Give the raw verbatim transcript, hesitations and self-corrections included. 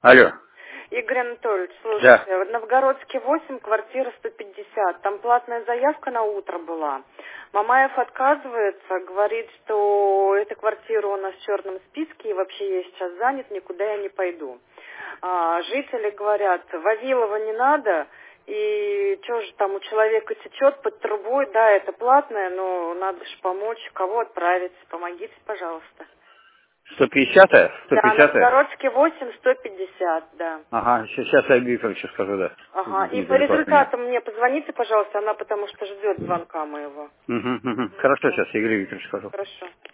Алло. Игорь Анатольевич, Да. слушайте, в Новгородске восемь, квартира сто пятьдесят. Там платная заявка на утро была. Мамаев отказывается, говорит, что эта квартира у нас в черном списке, и вообще я сейчас занят, никуда я не пойду. А, жители говорят, Вавилова не надо, и что же там у человека течет под трубой, да, это платное, но надо же помочь, кого отправить, помогите, пожалуйста. сто пятьдесят? сто Да, пятьдесят? Новгородске восемь, сто пятьдесят, да. Ага, сейчас я Викторовичу скажу, да. Ага, и по Недалеко от меня. результатам мне позвоните, пожалуйста, она потому что ждет звонка моего. Угу, угу. Хорошо, сейчас Игорь Викторович скажу. Хорошо.